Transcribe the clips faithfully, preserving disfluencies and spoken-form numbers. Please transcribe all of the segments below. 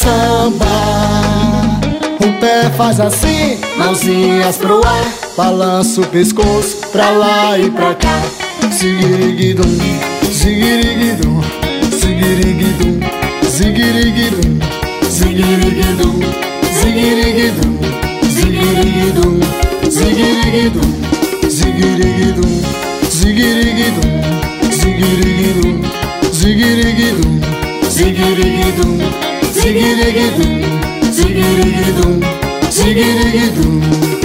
samba. O pé faz assim, mãozinhas pro ar, balança o pescoço pra lá e pra cá. Ziguiriguidum, ziguiriguidum, ziguiriguidum, ziguiriguidum, ziguiriguidum, ziguiriguidum, ziguiriguidum, ziguiriguidum, ziguiriguidum, ziguiriguidum, ziguiriguidum, ziguiriguidum, ziguiriguidum, ziguiriguidum, ziguiriguidum, ziguiriguidum.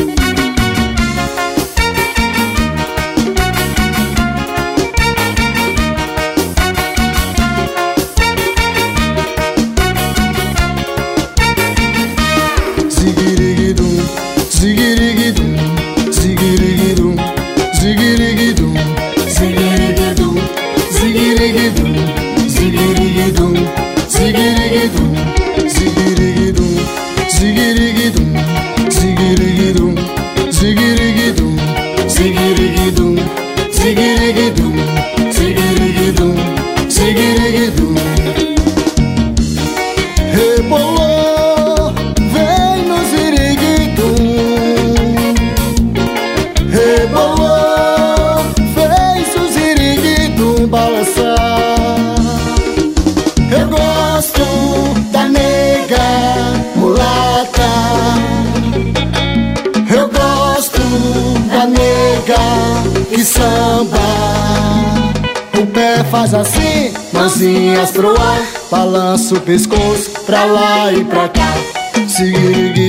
Ziguiriguidum, ziguiriguidum, ziguiriguidum, ziguiriguidum, ziguiriguidum, ziguiriguidum, ziguiriguidum, ziguiriguidum, ziguiriguidum, ziguiriguidum, ziguiriguidum, ziguiriguidum, ziguiriguidum, ziguiriguidum, ziguiriguidum, ziguiriguidum. Rebolou, vem no ziriguidum. Rebolou, fez o ziriguidum balançar. Eu gosto da nega mulata. Eu gosto da nega que samba. O pé faz assim, mãozinhas pro ar, balança o pescoço pra lá e pra cá. Ziguiriguidum.